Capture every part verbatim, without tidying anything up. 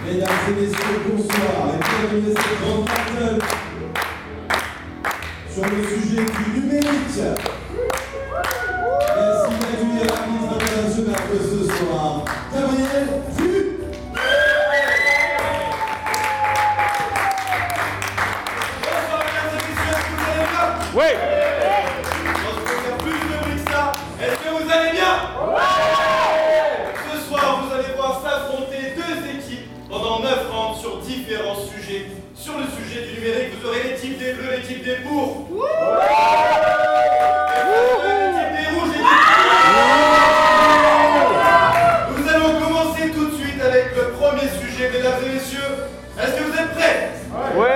Mesdames et messieurs, bonsoir et bienvenue à cette grande battle sur le sujet du numérique. Merci d'accueillir l'arbitre international de ce soir, Gabriel Fu. Bonsoir mesdames et messieurs, est-ce que vous allez bien? Oui. Je pense qu'on fait plus de bruit que ça. Est-ce que vous allez bien? Ce soir, vous allez voir s'affronter deux équipes pendant neuf rounds sur différents sujets. Sur le sujet du numérique, vous aurez l'équipe des bleus, l'équipe des pourpres. L'équipe des rouges, l'équipe des... Nous allons commencer tout de suite avec le premier sujet, mesdames et messieurs. Est-ce que vous êtes prêts? Ouais.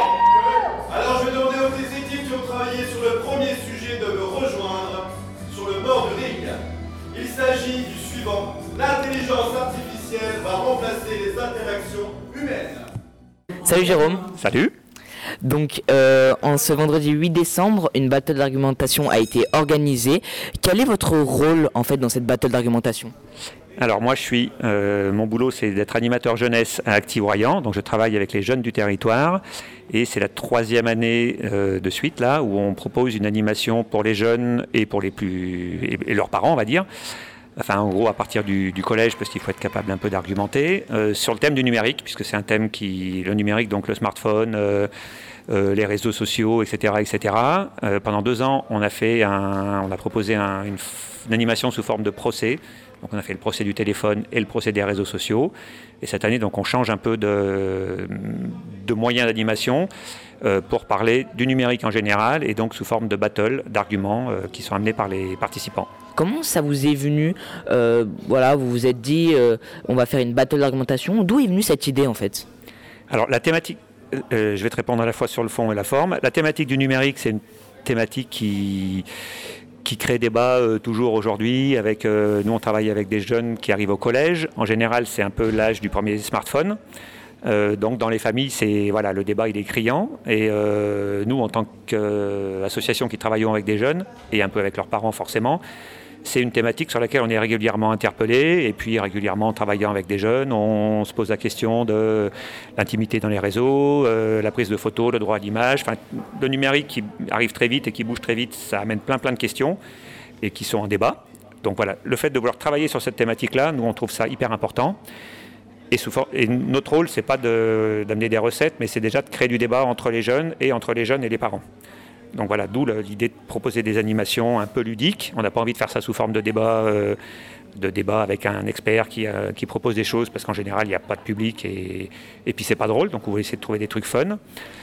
Alors je vais demander aux des équipes qui ont travaillé sur le premier sujet de me rejoindre sur le bord du ring. Il s'agit du suivant. L'intelligence artificielle va remplacer les interactions humaines. Salut Jérôme. Salut. Donc, euh, en ce vendredi huit décembre, une battle d'argumentation a été organisée. Quel est votre rôle en fait dans cette battle d'argumentation ? Alors moi je suis, euh, mon boulot c'est d'être animateur jeunesse à Active-Royan, donc je travaille avec les jeunes du territoire et c'est la troisième année euh, de suite là où on propose une animation pour les jeunes et pour les plus et, et leurs parents on va dire. Enfin, en gros, à partir du, du collège, parce qu'il faut être capable un peu d'argumenter, euh, sur le thème du numérique, puisque c'est un thème qui, le numérique, donc le smartphone, euh, euh, les réseaux sociaux, et cetera, et cetera. Euh, pendant deux ans, on a fait un, on a proposé un, une, une animation sous forme de procès. Donc, on a fait le procès du téléphone et le procès des réseaux sociaux. Et cette année, donc, on change un peu de, de moyens d'animation euh, pour parler du numérique en général, et donc sous forme de battle, d'arguments euh, qui sont amenés par les participants. Comment ça vous est venu euh, Voilà, vous vous êtes dit, euh, on va faire une battle d'argumentation. D'où est venue cette idée en fait ? Alors la thématique, euh, je vais te répondre à la fois sur le fond et la forme. La thématique du numérique, c'est une thématique qui, qui crée débat euh, toujours aujourd'hui. Avec, euh, nous, on travaille avec des jeunes qui arrivent au collège. En général, c'est un peu l'âge du premier smartphone. Euh, donc dans les familles, c'est, voilà, le débat il est criant. Et euh, nous, en tant qu'association qui travaillons avec des jeunes, et un peu avec leurs parents forcément, c'est une thématique sur laquelle on est régulièrement interpellé et puis régulièrement en travaillant avec des jeunes, on se pose la question de l'intimité dans les réseaux, euh, la prise de photos, le droit à l'image. Enfin, le numérique qui arrive très vite et qui bouge très vite, ça amène plein plein de questions et qui sont en débat. Donc voilà, le fait de vouloir travailler sur cette thématique-là, nous on trouve ça hyper important. Et, sous for- et notre rôle, c'est pas de, d'amener des recettes, mais c'est déjà de créer du débat entre les jeunes et entre les jeunes et les parents. Donc voilà, d'où l'idée de proposer des animations un peu ludiques. On n'a pas envie de faire ça sous forme de débat, euh, de débat avec un expert qui, euh, qui propose des choses, parce qu'en général, il n'y a pas de public et, et puis c'est pas drôle, donc on va essayer de trouver des trucs fun.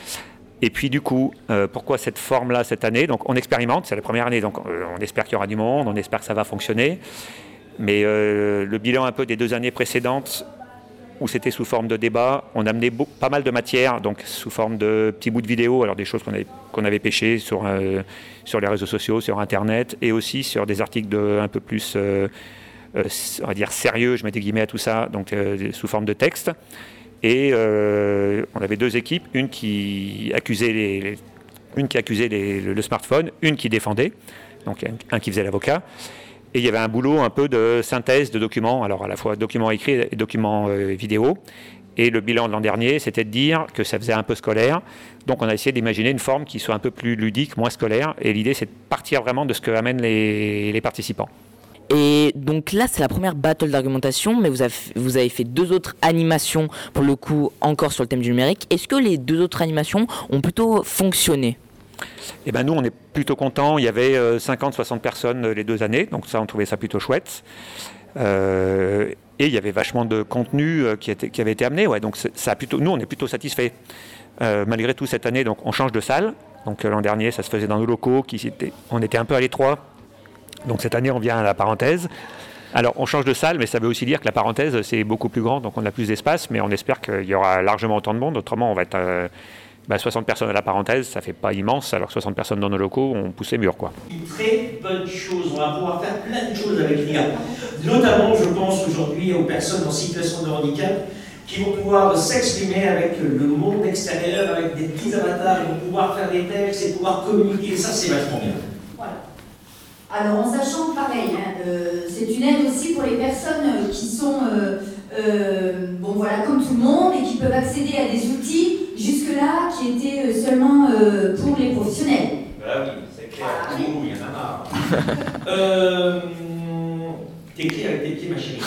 Et puis du coup, euh, pourquoi cette forme-là cette année ? Donc on expérimente, c'est la première année, donc euh, on espère qu'il y aura du monde, on espère que ça va fonctionner. Mais euh, le bilan un peu des deux années précédentes, où c'était sous forme de débat, on a amené beaucoup, pas mal de matières, donc sous forme de petits bouts de vidéos, alors des choses qu'on avait, qu'on avait pêchées sur, euh, sur les réseaux sociaux, sur Internet, et aussi sur des articles de, un peu plus, euh, euh, on va dire, sérieux, je mets des guillemets à tout ça, donc euh, sous forme de texte. Et euh, on avait deux équipes, une qui accusait, les, les, une qui accusait les, le, le smartphone, une qui défendait, donc un, un qui faisait l'avocat. Et il y avait un boulot un peu de synthèse de documents, alors à la fois documents écrits et documents euh, vidéo. Et le bilan de l'an dernier, c'était de dire que ça faisait un peu scolaire. Donc on a essayé d'imaginer une forme qui soit un peu plus ludique, moins scolaire. Et l'idée, c'est de partir vraiment de ce que amènent les, les participants. Et donc là, c'est la première battle d'argumentation, mais vous avez, vous avez fait deux autres animations, pour le coup, encore sur le thème du numérique. Est-ce que les deux autres animations ont plutôt fonctionné ? Eh ben nous, on est plutôt contents. Il y avait euh, cinquante à soixante personnes euh, les deux années, donc ça, on trouvait ça plutôt chouette. Euh, et il y avait vachement de contenu euh, qui, était, qui avait été amené. Ouais, donc ça a plutôt, nous, on est plutôt satisfaits. Euh, malgré tout, cette année, donc, on change de salle. Donc euh, l'an dernier, ça se faisait dans nos locaux. Qui étaient, on était un peu à l'étroit. Donc cette année, on vient à la parenthèse. Alors, on change de salle, mais ça veut aussi dire que la parenthèse, c'est beaucoup plus grand, donc on a plus d'espace. Mais on espère qu'il y aura largement autant de monde. Autrement, on va être... Euh, Bah, soixante personnes à la parenthèse, ça fait pas immense, alors soixante personnes dans nos locaux, on pousse les murs, quoi. Une très bonne chose, on va pouvoir faire plein de choses avec l'I A. Notamment, je pense aujourd'hui aux personnes en situation de handicap qui vont pouvoir s'exprimer avec le monde extérieur, avec des petits avatars, ils vont pouvoir faire des textes et pouvoir communiquer, ça c'est vachement bien. Voilà. Alors en sachant pareil, hein, euh, c'est une aide aussi pour les personnes qui sont euh, euh, bon voilà, comme tout le monde, et qui peuvent accéder à des outils jusque-là qui étaient seulement euh, pour les professionnels. Bah oui, c'est clair. Ouh, il y en a marre. euh, T'écris avec tes pieds, ma chérie.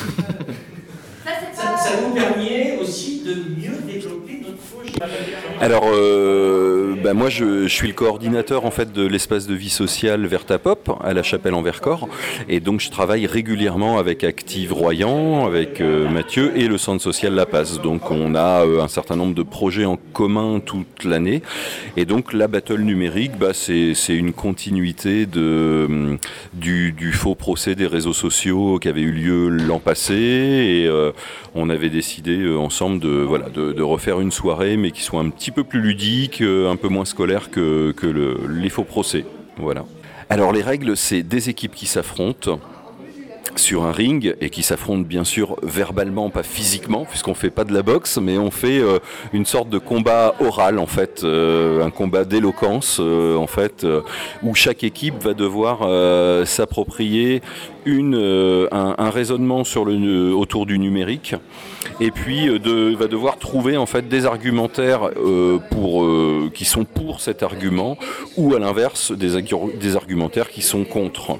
Ça, c'est Ça, pas... ça nous permet aussi de mieux développer notre fauche. Alors, euh, bah moi, je, je suis le coordinateur en fait de l'espace de vie sociale Vertapop à la Chapelle en Vercors, et donc je travaille régulièrement avec Active Royan, avec euh, Mathieu et le Centre social La Passe. Donc, on a euh, un certain nombre de projets en commun toute l'année, et donc la battle numérique, bah, c'est, c'est une continuité de du, du faux procès des réseaux sociaux qui avait eu lieu l'an passé, et euh, on avait décidé euh, ensemble de voilà de, de refaire une soirée, mais qui soit un petit peu plus ludique, euh, un peu moins scolaire que, que le, les faux procès. Voilà. Alors les règles, c'est des équipes qui s'affrontent sur un ring, et qui s'affrontent bien sûr verbalement, pas physiquement, puisqu'on fait pas de la boxe, mais on fait euh, une sorte de combat oral en fait, euh, un combat d'éloquence euh, en fait, euh, où chaque équipe va devoir euh, s'approprier une, euh, un, un raisonnement sur le, autour du numérique, et puis euh, de, va devoir trouver en fait des argumentaires euh, pour, euh, qui sont pour cet argument, ou à l'inverse des, des argumentaires qui sont contre.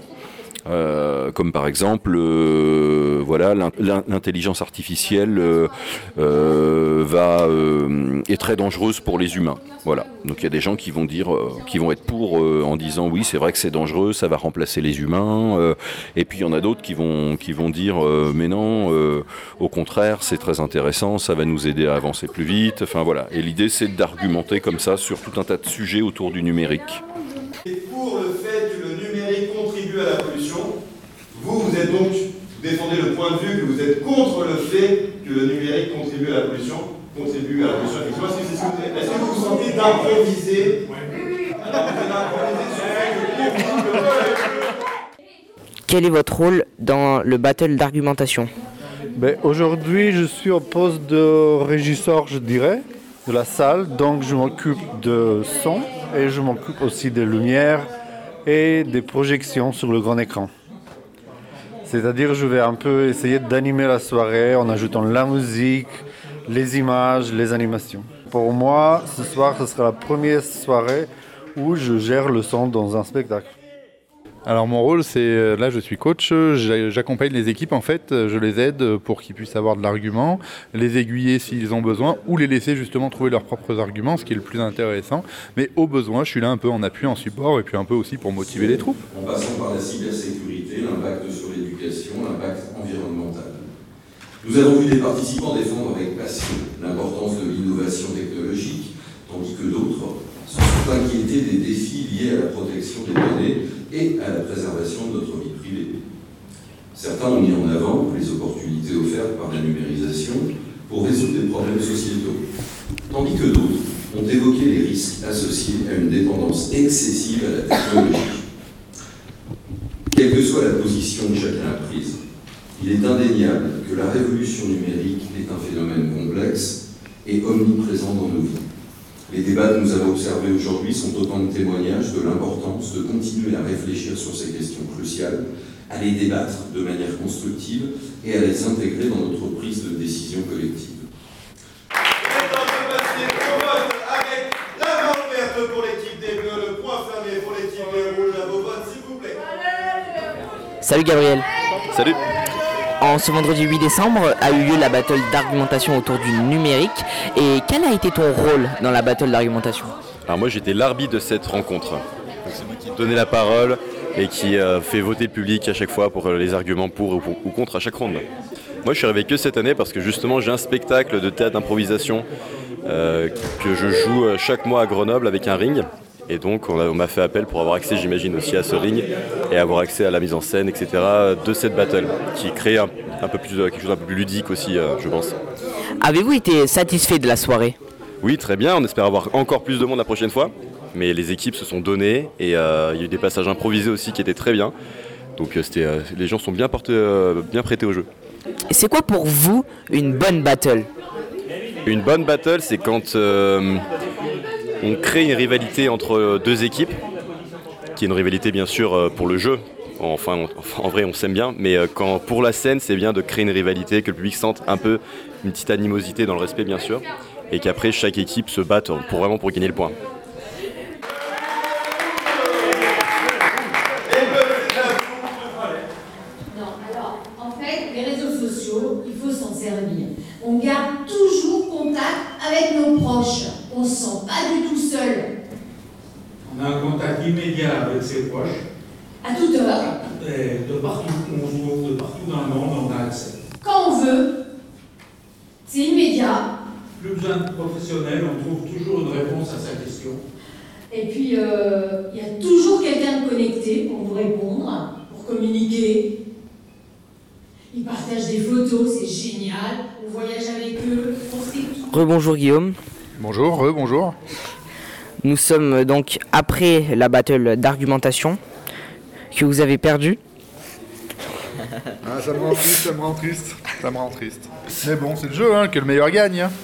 Euh, comme par exemple, euh, voilà, l'intelligence artificielle euh, euh, va euh, est très dangereuse pour les humains. Voilà. Donc il y a des gens qui vont dire, euh, qui vont être pour euh, en disant oui, c'est vrai que c'est dangereux, ça va remplacer les humains. Euh, et puis il y en a d'autres qui vont qui vont dire euh, mais non, euh, au contraire, c'est très intéressant, ça va nous aider à avancer plus vite. Enfin voilà. Et l'idée c'est d'argumenter comme ça sur tout un tas de sujets autour du numérique. Et pour le fait que le numérique contribue à la pollution, vous, vous êtes donc, vous défendez le point de vue que vous êtes contre le fait que le numérique contribue à la pollution, contribue à la pollution. Effectivement, est-ce que, c'est, est-ce que vous vous sentez d'improviser? Alors, vous allez improviser sur le fait que Quel est votre rôle dans le battle d'argumentation? Ben, aujourd'hui, je suis au poste de régisseur, je dirais, de la salle. Donc, je m'occupe de son et je m'occupe aussi des lumières et des projections sur le grand écran. C'est-à-dire, je vais un peu essayer d'animer la soirée en ajoutant la musique, les images, les animations. Pour moi, ce soir, ce sera la première soirée où je gère le son dans un spectacle. Alors mon rôle, c'est, là je suis coach, j'accompagne les équipes en fait, je les aide pour qu'ils puissent avoir de l'argument, les aiguiller s'ils ont besoin, ou les laisser justement trouver leurs propres arguments, ce qui est le plus intéressant. Mais au besoin, je suis là un peu en appui, en support, et puis un peu aussi pour motiver les troupes. En passant par la cybersécurité, l'impact sur l'éducation, l'impact environnemental. Nous avons vu des participants défendre avec passion l'importance de l'innovation technologique, tandis que d'autres se sont inquiétés des défis liés à la protection des données et à la préservation de notre vie privée. Certains ont mis en avant les opportunités offertes par la numérisation pour résoudre des problèmes sociétaux, tandis que d'autres ont évoqué les risques associés à une dépendance excessive à la technologie. Quelle que soit la position que chacun a prise, il est indéniable que la révolution numérique est un phénomène complexe et omniprésent dans nos vies. Les débats que nous avons observés aujourd'hui sont autant de témoignages de l'importance de continuer à réfléchir sur ces questions cruciales, à les débattre de manière constructive et à les intégrer dans notre prise de décision collective. Maintenant, je passer au vote avec la main ouverte pour l'équipe des Bleus, le point fermé pour l'équipe des Rouges. À vos votes, s'il vous plaît. Salut Gabriel. Salut. En ce vendredi huit décembre a eu lieu la battle d'argumentation autour du numérique. Et quel a été ton rôle dans la battle d'argumentation? Alors moi j'étais l'arbitre de cette rencontre. Donc, c'est moi qui donnais la parole et qui euh, fait voter le public à chaque fois pour euh, les arguments pour ou, pour ou contre à chaque ronde. Moi je suis arrivé que cette année parce que justement j'ai un spectacle de théâtre d'improvisation euh, que je joue chaque mois à Grenoble avec un ring. Et donc on, a, on m'a fait appel pour avoir accès, j'imagine, aussi à ce ring et avoir accès à la mise en scène, et cetera de cette battle qui crée un, un peu plus, quelque chose d'un peu plus ludique aussi, euh, je pense. Avez-vous été satisfait de la soirée? Oui, très bien, on espère avoir encore plus de monde la prochaine fois. Mais les équipes se sont données et euh, il y a eu des passages improvisés aussi qui étaient très bien. Donc euh, c'était, euh, les gens sont bien, portés, euh, bien prêtés au jeu. Et c'est quoi pour vous une bonne battle? Une bonne battle, c'est quand euh, on crée une rivalité entre deux équipes, qui est une rivalité bien sûr pour le jeu, Enfin, on, en vrai, on s'aime bien, mais euh, quand, pour la scène, c'est bien de créer une rivalité, que le public sente un peu une petite animosité dans le respect, bien sûr, et qu'après, chaque équipe se batte pour, vraiment pour gagner le point. Non, alors, en fait, les réseaux sociaux, il faut s'en servir. On garde toujours contact avec nos proches. On ne se sent pas du tout seul. On a un contact immédiat avec ses proches. À toute heure. Et de partout où on se trouve, de partout dans le monde, on a accès. Quand on veut. C'est immédiat. Plus besoin de professionnels, on trouve toujours une réponse à sa question. Et puis, il euh, y a toujours quelqu'un de connecté pour vous répondre, pour communiquer. Ils partagent des photos, c'est génial. On voyage avec eux. Rebonjour Guillaume. Bonjour, rebonjour. Nous sommes donc après la battle d'argumentation que vous avez perdue. Ah, ça me rend triste, ça me rend triste, ça me rend triste. Mais bon, c'est le jeu, hein, que le meilleur gagne. Hein.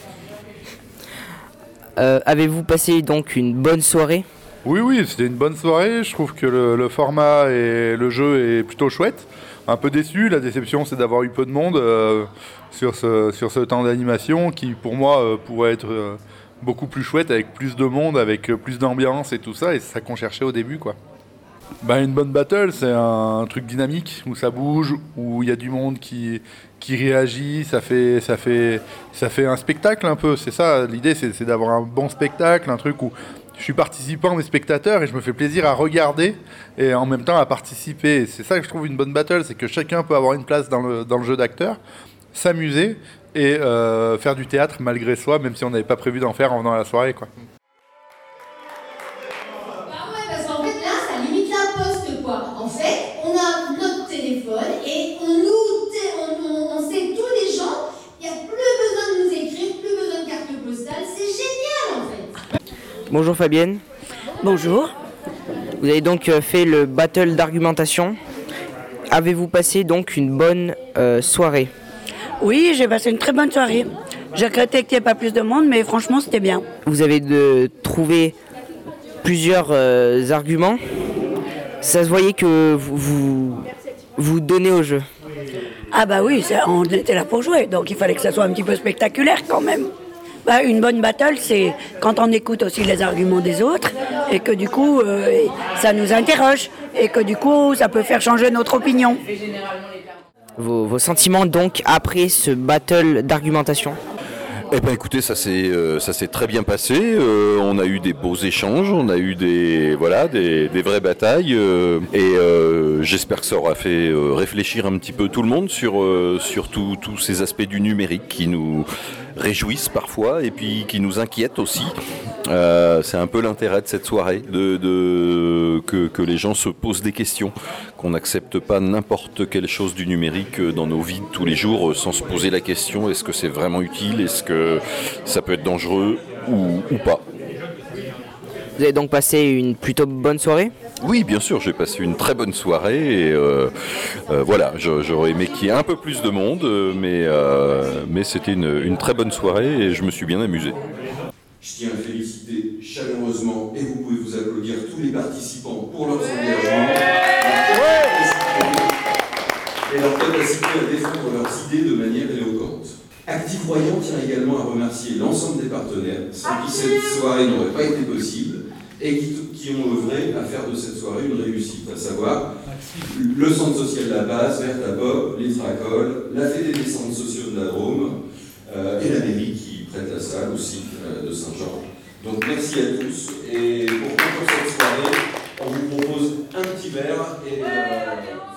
Euh, avez-vous passé donc une bonne soirée ? Oui, oui, c'était une bonne soirée. Je trouve que le, le format et le jeu est plutôt chouette. Un peu déçu, la déception c'est d'avoir eu peu de monde euh, sur, ce, sur ce temps d'animation qui pour moi euh, pourrait être euh, beaucoup plus chouette avec plus de monde, avec euh, plus d'ambiance et tout ça, et c'est ça qu'on cherchait au début quoi. Ben, une bonne battle c'est un, un truc dynamique où ça bouge, où il y a du monde qui, qui réagit, ça fait, ça, fait, ça fait un spectacle un peu, c'est ça l'idée, c'est, c'est d'avoir un bon spectacle, un truc où je suis participant mais spectateur et je me fais plaisir à regarder et en même temps à participer. Et c'est ça que je trouve une bonne battle, c'est que chacun peut avoir une place dans le, dans le jeu d'acteur, s'amuser et euh, faire du théâtre malgré soi, même si on n'avait pas prévu d'en faire en venant à la soirée, quoi. Bah ouais, parce qu'en fait là, ça limite la poste quoi. En fait, on a notre téléphone et on nous, té- on, on, on sait tous les gens. Il n'y a plus besoin de nous écrire, plus besoin de carte postale. C'est génial en fait. Bonjour Fabienne. Bonjour. Vous avez donc fait le battle d'argumentation. Avez-vous passé donc une bonne euh, soirée ? Oui, j'ai passé une très bonne soirée. J'ai regretté qu'il n'y ait pas plus de monde, mais franchement, c'était bien. Vous avez de, trouvé plusieurs euh, arguments. Ça se voyait que vous vous, vous donnez au jeu. Ah bah oui, ça, on était là pour jouer, donc il fallait que ça soit un petit peu spectaculaire quand même. Bah, une bonne battle, c'est quand on écoute aussi les arguments des autres et que du coup, euh, ça nous interroge et que du coup, ça peut faire changer notre opinion. Vos, vos sentiments donc après ce battle d'argumentation ? Eh ben écoutez, ça s'est euh, ça s'est très bien passé. Euh, on a eu des beaux échanges, on a eu des voilà des, des vraies batailles euh, et euh, j'espère que ça aura fait euh, réfléchir un petit peu tout le monde sur euh, sur tous ces aspects du numérique qui nous réjouissent parfois et puis qui nous inquiètent aussi. Euh, c'est un peu l'intérêt de cette soirée, de, de que, que les gens se posent des questions, qu'on n'accepte pas n'importe quelle chose du numérique dans nos vies de tous les jours sans se poser la question est-ce que c'est vraiment utile, est-ce que ça peut être dangereux ou, ou pas. Vous avez donc passé une plutôt bonne soirée ? Oui, bien sûr, j'ai passé une très bonne soirée et euh, euh, voilà, j'aurais aimé qu'il y ait un peu plus de monde, mais, euh, mais c'était une, une très bonne soirée et je me suis bien amusé. Je tiens à féliciter chaleureusement, et vous pouvez vous applaudir, tous les participants pour leurs engagements et leur capacité à défendre leurs idées de manière éloquente. Active Royan tient également à remercier l'ensemble des partenaires, sans qui cette soirée n'aurait pas été possible, et qui, qui ont œuvré à faire de cette soirée une réussite, à savoir le Centre social de la Base, Vertapop, l'Itracol, la Fédé des centres sociaux de la Drôme, euh, et la mairie qui prête la salle aussi euh, de Saint-Jean. Donc merci à tous, et pour conclure cette soirée, on vous propose un petit verre et... Euh,